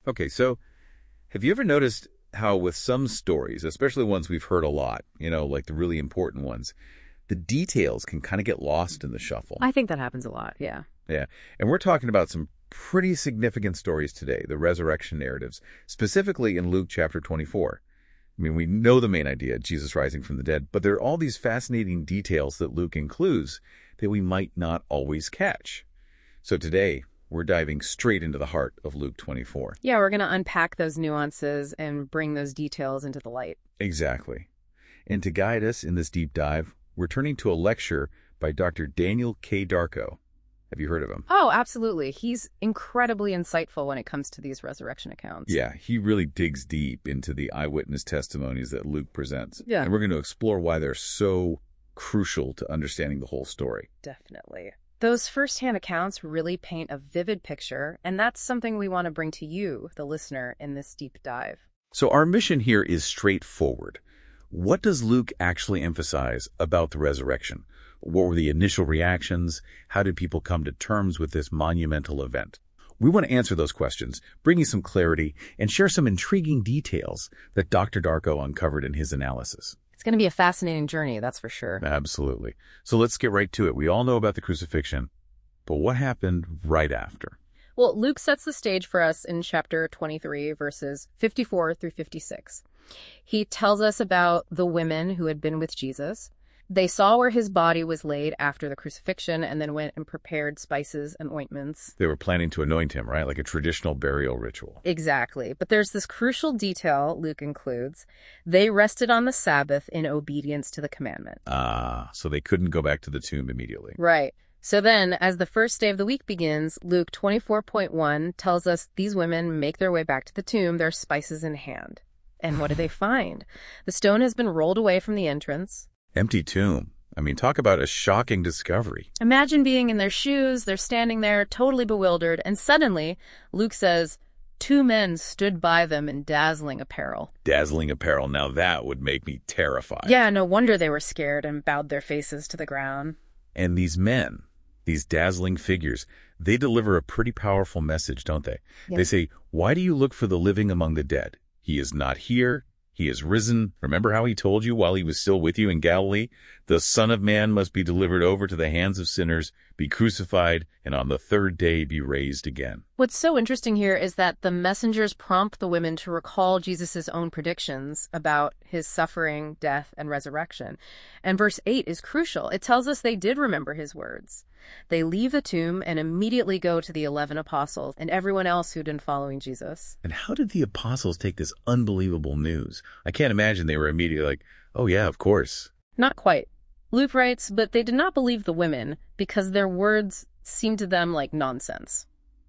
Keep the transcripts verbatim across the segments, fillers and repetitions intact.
Okay, so have you ever noticed how with some stories, especially ones we've heard a lot, you know, like the really important ones, the details can kind of get lost in the shuffle? I think that happens a lot, yeah. Yeah, and we're talking about some pretty significant stories today, the resurrection narratives, specifically in Luke chapter twenty-four. I mean, we know the main idea, Jesus rising from the dead, but there are all these fascinating details that Luke includes that we might not always catch. So today, we're diving straight into the heart of Luke twenty-four. Yeah, we're going to unpack those nuances and bring those details into the light. Exactly. And to guide us in this deep dive, we're turning to a lecture by Doctor Daniel K. Darko. Have you heard of him? Oh, absolutely. He's incredibly insightful when it comes to these resurrection accounts. Yeah, he really digs deep into the eyewitness testimonies that Luke presents. Yeah. And we're going to explore why they're so crucial to understanding the whole story. Definitely. Those firsthand accounts really paint a vivid picture, and that's something we want to bring to you, the listener, in this deep dive. So our mission here is straightforward. What does Luke actually emphasize about the resurrection? What were the initial reactions? How did people come to terms with this monumental event? We want to answer those questions, bring you some clarity, and share some intriguing details that Doctor Darko uncovered in his analysis. It's going to be a fascinating journey, that's for sure. Absolutely. So let's get right to it. We all know about the crucifixion, but what happened right after? Well, Luke sets the stage for us in chapter twenty-three, verses fifty-four through fifty-six. He tells us about the women who had been with Jesus. They saw where his body was laid after the crucifixion and then went and prepared spices and ointments. They were planning to anoint him, right? Like a traditional burial ritual. Exactly. But there's this crucial detail Luke includes. They rested on the Sabbath in obedience to the commandment. Ah, so they couldn't go back to the tomb immediately. Right. So then, as the first day of the week begins, Luke twenty-four point one tells us these women make their way back to the tomb, their spices in hand. And what do they find? The stone has been rolled away from the entrance. Empty tomb. I mean, talk about a shocking discovery. Imagine being in their shoes, they're standing there totally bewildered, and suddenly, Luke says, two men stood by them in dazzling apparel. Dazzling apparel. Now that would make me terrified. Yeah, no wonder they were scared and bowed their faces to the ground. And these men, these dazzling figures, they deliver a pretty powerful message, don't they? Yeah. They say, why do you look for the living among the dead? He is not here. He is risen. Remember how he told you while he was still with you in Galilee? The Son of Man must be delivered over to the hands of sinners, be crucified, and on the third day be raised again. What's so interesting here is that the messengers prompt the women to recall Jesus' own predictions about his suffering, death, and resurrection. And verse eight is crucial. It tells us they did remember his words. They leave the tomb and immediately go to the eleven apostles and everyone else who'd been following Jesus. And how did the apostles take this unbelievable news? I can't imagine they were immediately like, oh yeah, of course. Not quite. Luke writes, but they did not believe the women because their words seemed to them like nonsense.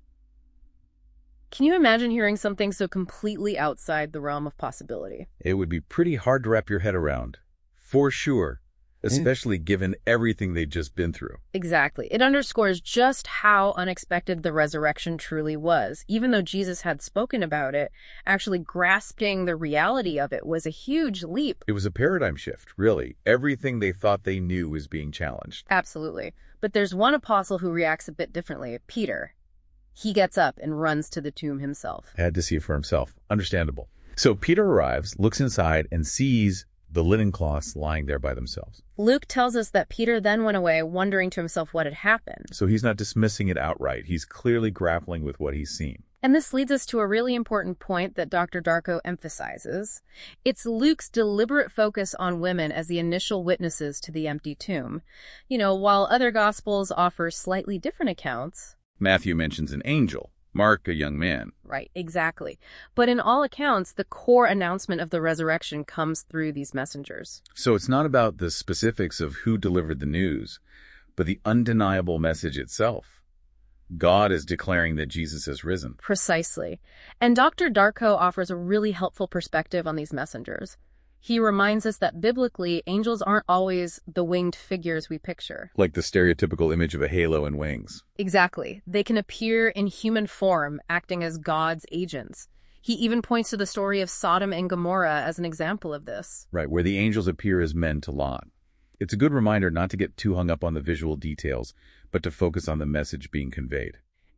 Can you imagine hearing something so completely outside the realm of possibility? It would be pretty hard to wrap your head around, for sure. Especially given everything they'd just been through. Exactly. It underscores just how unexpected the resurrection truly was. Even though Jesus had spoken about it, actually grasping the reality of it was a huge leap. It was a paradigm shift, really. Everything they thought they knew was being challenged. Absolutely. But there's one apostle who reacts a bit differently, Peter. He gets up and runs to the tomb himself. Had to see it for himself. Understandable. So Peter arrives, looks inside, and sees the linen cloths lying there by themselves. Luke tells us that Peter then went away wondering to himself what had happened. So he's not dismissing it outright. He's clearly grappling with what he's seen. And this leads us to a really important point that Doctor Darko emphasizes. It's Luke's deliberate focus on women as the initial witnesses to the empty tomb. You know, while other Gospels offer slightly different accounts. Matthew mentions an angel. Mark, a young man. Right, exactly. But in all accounts, the core announcement of the resurrection comes through these messengers. So it's not about the specifics of who delivered the news, but the undeniable message itself. God is declaring that Jesus has risen. Precisely. And Doctor Darko offers a really helpful perspective on these messengers. He reminds us that biblically, angels aren't always the winged figures we picture. Like the stereotypical image of a halo and wings. Exactly. They can appear in human form, acting as God's agents. He even points to the story of Sodom and Gomorrah as an example of this. Right, where the angels appear as men to Lot. It's a good reminder not to get too hung up on the visual details, but to focus on the message being conveyed.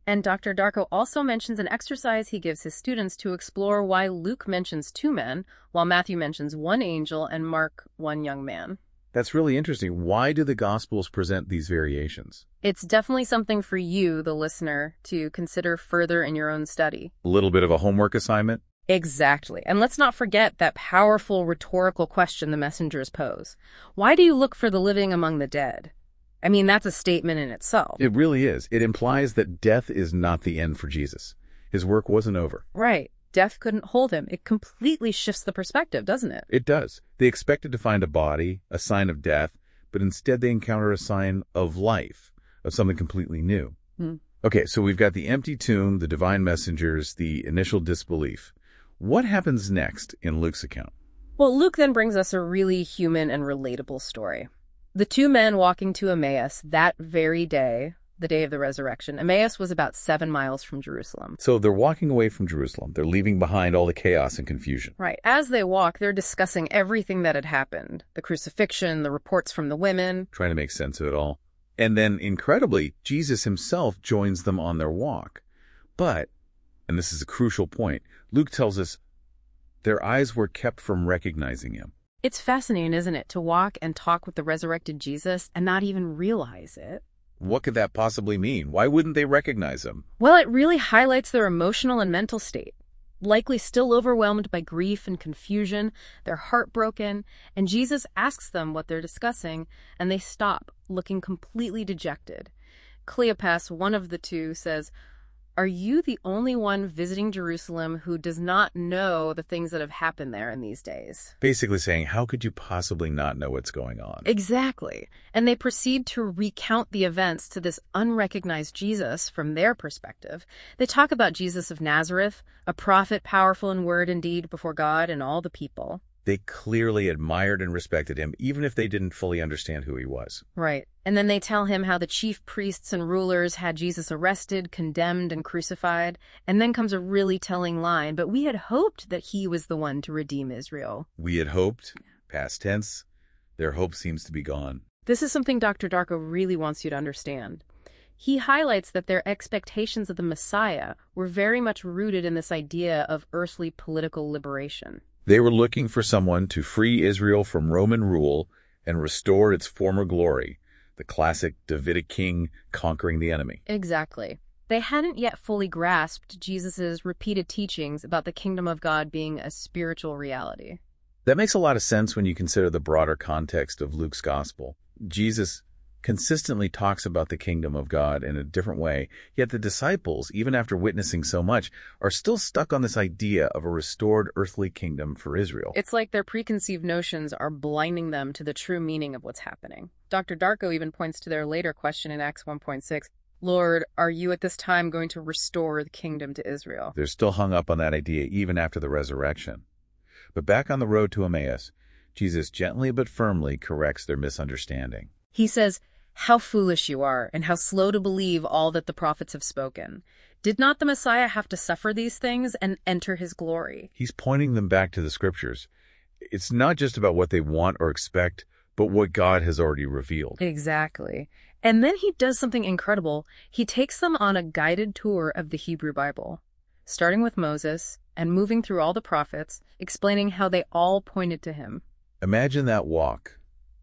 And Doctor Darko also mentions an exercise he gives his students to explore why Luke mentions two men, while Matthew mentions one angel and Mark one young man. That's really interesting. Why do the Gospels present these variations? It's definitely something for you, the listener, to consider further in your own study. A little bit of a homework assignment? Exactly. And let's not forget that powerful rhetorical question the messengers pose. Why do you look for the living among the dead? I mean, that's a statement in itself. It really is. It implies that death is not the end for Jesus. His work wasn't over. Right. Death couldn't hold him. It completely shifts the perspective, doesn't it? It does. They expected to find a body, a sign of death, but instead they encounter a sign of life, of something completely new. Hmm. Okay, so we've got the empty tomb, the divine messengers, the initial disbelief. What happens next in Luke's account? Well, Luke then brings us a really human and relatable story. The two men walking to Emmaus that very day, the day of the resurrection. Emmaus was about seven miles from Jerusalem. So they're walking away from Jerusalem. They're leaving behind all the chaos and confusion. Right. As they walk, they're discussing everything that had happened. The crucifixion, the reports from the women. Trying to make sense of it all. And then, incredibly, Jesus himself joins them on their walk. But, and this is a crucial point, Luke tells us their eyes were kept from recognizing him. It's fascinating, isn't it, to walk and talk with the resurrected Jesus and not even realize it? What could that possibly mean? Why wouldn't they recognize him? Well, it really highlights their emotional and mental state. Likely still overwhelmed by grief and confusion, they're heartbroken, and Jesus asks them what they're discussing, and they stop, looking completely dejected. Cleopas, one of the two, says, "Are you the only one visiting Jerusalem who does not know the things that have happened there in these days?" Basically saying, how could you possibly not know what's going on? Exactly. And they proceed to recount the events to this unrecognized Jesus from their perspective. They talk about Jesus of Nazareth, a prophet powerful in word and deed before God and all the people. They clearly admired and respected him, even if they didn't fully understand who he was. Right. And then they tell him how the chief priests and rulers had Jesus arrested, condemned, and crucified. And then comes a really telling line, "But we had hoped that he was the one to redeem Israel." We had hoped, past tense, their hope seems to be gone. This is something Doctor Darko really wants you to understand. He highlights that their expectations of the Messiah were very much rooted in this idea of earthly political liberation. They were looking for someone to free Israel from Roman rule and restore its former glory, the classic Davidic king conquering the enemy. Exactly. They hadn't yet fully grasped Jesus' repeated teachings about the kingdom of God being a spiritual reality. That makes a lot of sense when you consider the broader context of Luke's gospel. Jesus consistently talks about the kingdom of God in a different way, yet the disciples, even after witnessing so much, are still stuck on this idea of a restored earthly kingdom for Israel. It's like their preconceived notions are blinding them to the true meaning of what's happening. Doctor Darko even points to their later question in Acts one point six, "Lord, are you at this time going to restore the kingdom to Israel?" They're still hung up on that idea even after the resurrection. But back on the road to Emmaus, Jesus gently but firmly corrects their misunderstanding. He says, "How foolish you are, and how slow to believe all that the prophets have spoken. Did not the Messiah have to suffer these things and enter his glory?" He's pointing them back to the scriptures. It's not just about what they want or expect, but what God has already revealed. Exactly. And then he does something incredible. He takes them on a guided tour of the Hebrew Bible, starting with Moses and moving through all the prophets, explaining how they all pointed to him. Imagine that walk.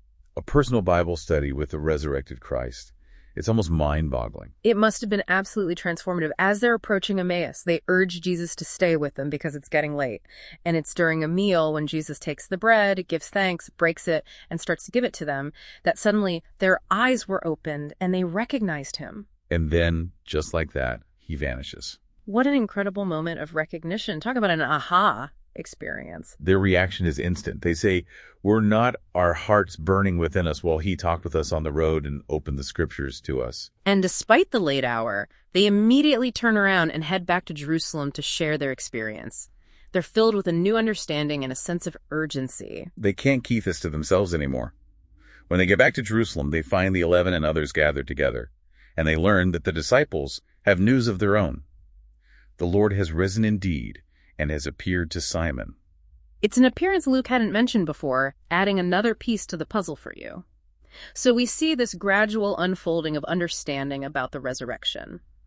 A personal Bible study with the resurrected Christ. It's almost mind-boggling. It must have been absolutely transformative. As they're approaching Emmaus, they urge Jesus to stay with them because it's getting late. And it's during a meal when Jesus takes the bread, gives thanks, breaks it, and starts to give it to them, that suddenly their eyes were opened and they recognized him. And then, just like that, he vanishes. What an incredible moment of recognition. Talk about an aha experience. Their reaction is instant. They say, "Were not our hearts burning within us while he talked with us on the road and opened the scriptures to us?" And despite the late hour, they immediately turn around and head back to Jerusalem to share their experience. They're filled with a new understanding and a sense of urgency. They can't keep this to themselves anymore. When they get back to Jerusalem, they find the eleven and others gathered together, and they learn that the disciples have news of their own. The Lord has risen indeed and has appeared to Simon. It's an appearance Luke hadn't mentioned before, adding another piece to the puzzle for you. So we see this gradual unfolding of understanding about the resurrection.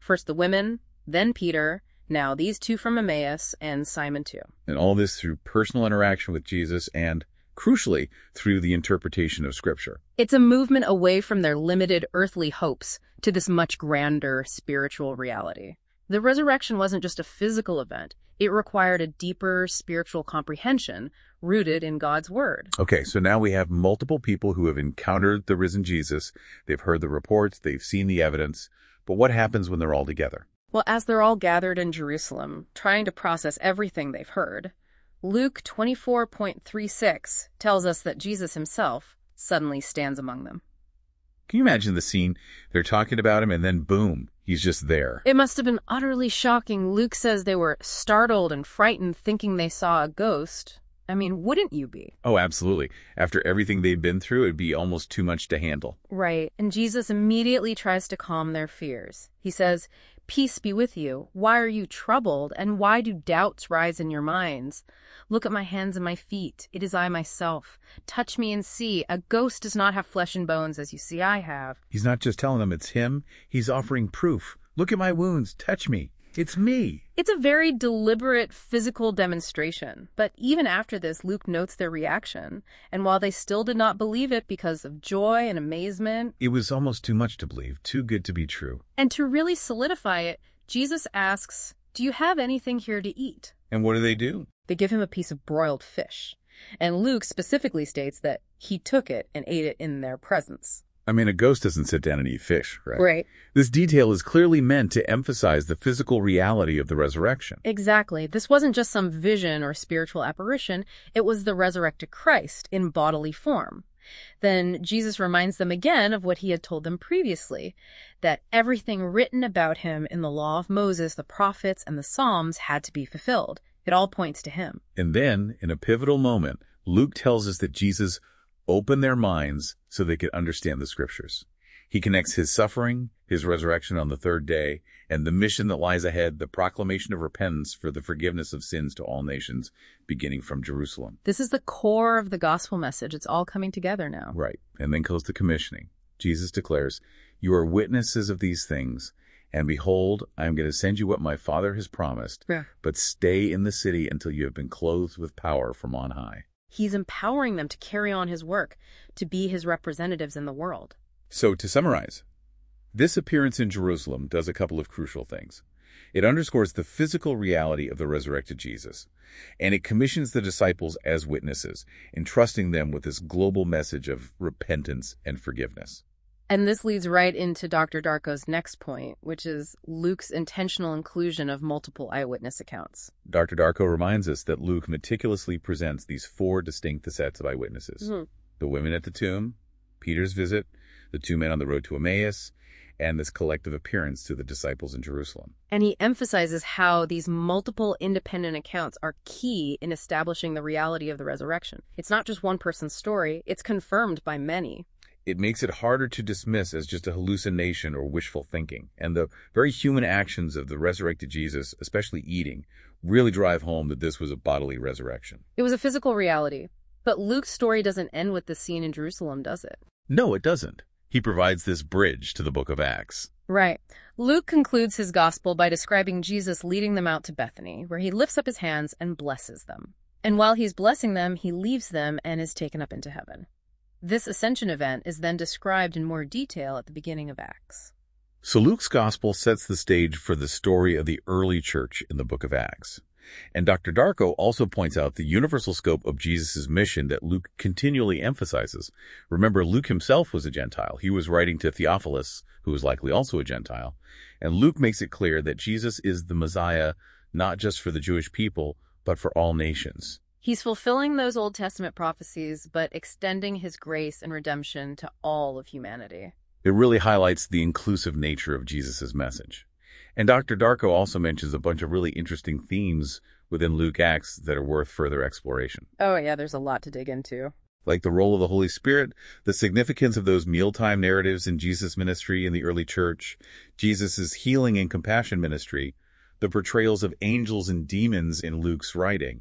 First the women, then Peter, now these two from Emmaus, and Simon too. And all this through personal interaction with Jesus and, crucially, through the interpretation of Scripture. It's a movement away from their limited earthly hopes to this much grander spiritual reality. The resurrection wasn't just a physical event. It required a deeper spiritual comprehension rooted in God's word. Okay, so now we have multiple people who have encountered the risen Jesus. They've heard the reports, they've seen the evidence. But what happens when they're all together? Well, as they're all gathered in Jerusalem, trying to process everything they've heard, Luke twenty-four point three six tells us that Jesus himself suddenly stands among them. Can you imagine the scene? They're talking about him, and then boom, he's just there. It must have been utterly shocking. Luke says they were startled and frightened, thinking they saw a ghost. I mean, wouldn't you be? Oh, absolutely. After everything they'd been through, it'd be almost too much to handle. Right. And Jesus immediately tries to calm their fears. He says, "Peace be with you. Why are you troubled? And why do doubts rise in your minds? Look at my hands and my feet. It is I myself. Touch me and see. A ghost does not have flesh and bones as you see I have." He's not just telling them it's him. He's offering proof. Look at my wounds. Touch me. It's me. It's a very deliberate physical demonstration. But even after this, Luke notes their reaction. And while they still did not believe it because of joy and amazement, It was almost too much to believe, too good to be true. and to really solidify it, Jesus asks, "Do you have anything here to eat?" And what do they do? They give him a piece of broiled fish. And Luke specifically states that he took it and ate it in their presence. I mean, a ghost doesn't sit down and eat fish, right? Right. This detail is clearly meant to emphasize the physical reality of the resurrection. Exactly. This wasn't just some vision or spiritual apparition. It was the resurrected Christ in bodily form. Then Jesus reminds them again of what he had told them previously, that everything written about him in the law of Moses, the prophets, and the Psalms had to be fulfilled. It all points to him. And then, in a pivotal moment, Luke tells us that Jesus opened their minds so they could understand the Scriptures. He connects his suffering, his resurrection on the third day, and the mission that lies ahead, the proclamation of repentance for the forgiveness of sins to all nations, beginning from Jerusalem. This is the core of the gospel message. It's all coming together now. Right. And then goes the commissioning. Jesus declares, "You are witnesses of these things, and behold, I am going to send you what my Father has promised, Yeah. but stay in the city until you have been clothed with power from on high." He's empowering them to carry on his work, to be his representatives in the world. So, to summarize, this appearance in Jerusalem does a couple of crucial things. It underscores the physical reality of the resurrected Jesus, and it commissions the disciples as witnesses, entrusting them with this global message of repentance and forgiveness. And this leads right into Doctor Darko's next point, which is Luke's intentional inclusion of multiple eyewitness accounts. Doctor Darko reminds us that Luke meticulously presents these four distinct sets of eyewitnesses. Mm-hmm. The women at the tomb, Peter's visit, the two men on the road to Emmaus, and this collective appearance to the disciples in Jerusalem. And he emphasizes how these multiple independent accounts are key in establishing the reality of the resurrection. It's not just one person's story, it's confirmed by many. It makes it harder to dismiss as just a hallucination or wishful thinking. And the very human actions of the resurrected Jesus, especially eating, really drive home that this was a bodily resurrection. It was a physical reality. But Luke's story doesn't end with the scene in Jerusalem, does it? No, it doesn't. He provides this bridge to the book of Acts. Right. Luke concludes his gospel by describing Jesus leading them out to Bethany, where he lifts up his hands and blesses them. And while he's blessing them, he leaves them and is taken up into heaven. This ascension event is then described in more detail at the beginning of Acts. So Luke's gospel sets the stage for the story of the early church in the book of Acts. And Doctor Darko also points out the universal scope of Jesus' mission that Luke continually emphasizes. Remember, Luke himself was a Gentile. He was writing to Theophilus, who was likely also a Gentile. And Luke makes it clear that Jesus is the Messiah, not just for the Jewish people, but for all nations. He's fulfilling those Old Testament prophecies, but extending his grace and redemption to all of humanity. It really highlights the inclusive nature of Jesus' message. And Doctor Darko also mentions a bunch of really interesting themes within Luke Acts that are worth further exploration. Oh, yeah, there's a lot to dig into. Like the role of the Holy Spirit, the significance of those mealtime narratives in Jesus' ministry in the early church, Jesus' healing and compassion ministry, the portrayals of angels and demons in Luke's writing,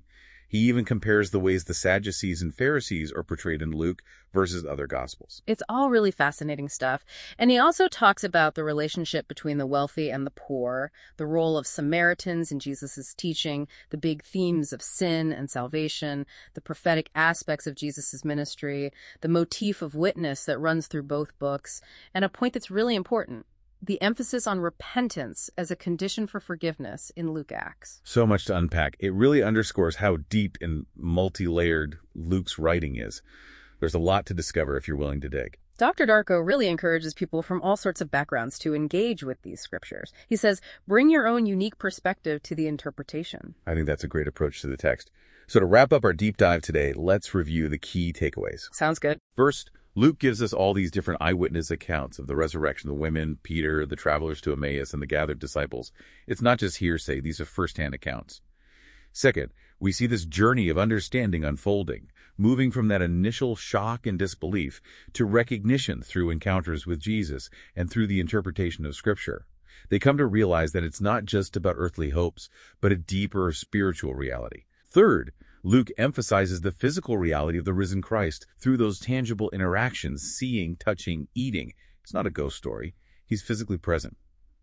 He even compares the ways the Sadducees and Pharisees are portrayed in Luke versus other Gospels. It's all really fascinating stuff. And he also talks about the relationship between the wealthy and the poor, the role of Samaritans in Jesus' teaching, the big themes of sin and salvation, the prophetic aspects of Jesus' ministry, the motif of witness that runs through both books, and a point that's really important: the emphasis on repentance as a condition for forgiveness in Luke Acts. So much to unpack. It really underscores how deep and multi-layered Luke's writing is. There's a lot to discover if you're willing to dig. Doctor Darko really encourages people from all sorts of backgrounds to engage with these scriptures. He says, bring your own unique perspective to the interpretation. I think that's a great approach to the text. So to wrap up our deep dive today, let's review the key takeaways. Sounds good. First, Luke gives us all these different eyewitness accounts of the resurrection, the women, Peter, the travelers to Emmaus, and the gathered disciples. It's not just hearsay. These are firsthand accounts. Second, we see this journey of understanding unfolding, moving from that initial shock and disbelief to recognition through encounters with Jesus and through the interpretation of Scripture. They come to realize that it's not just about earthly hopes, but a deeper spiritual reality. Third, Luke emphasizes the physical reality of the risen Christ through those tangible interactions, seeing, touching, eating. It's not a ghost story. He's physically present.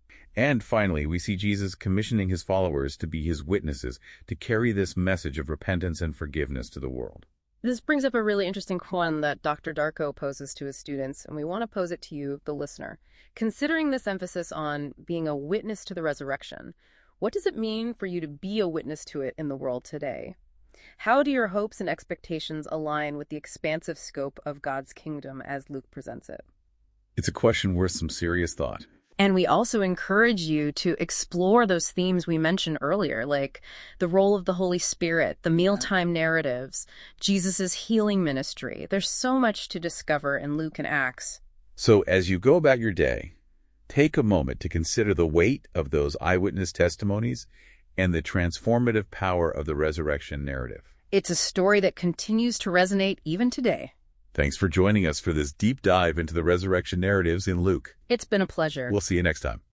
And finally, we see Jesus commissioning his followers to be his witnesses, to carry this message of repentance and forgiveness to the world. This brings up a really interesting one that Doctor Darko poses to his students, and we want to pose it to you, the listener. Considering this emphasis on being a witness to the resurrection, what does it mean for you to be a witness to it in the world today? How do your hopes and expectations align with the expansive scope of God's kingdom as Luke presents it? It's a question worth some serious thought. And we also encourage you to explore those themes we mentioned earlier, like the role of the Holy Spirit, the mealtime narratives, Jesus' healing ministry. There's so much to discover in Luke and Acts. So as you go about your day, take a moment to consider the weight of those eyewitness testimonies and the transformative power of the resurrection narrative. It's a story that continues to resonate even today. Thanks for joining us for this deep dive into the resurrection narratives in Luke. It's been a pleasure. We'll see you next time.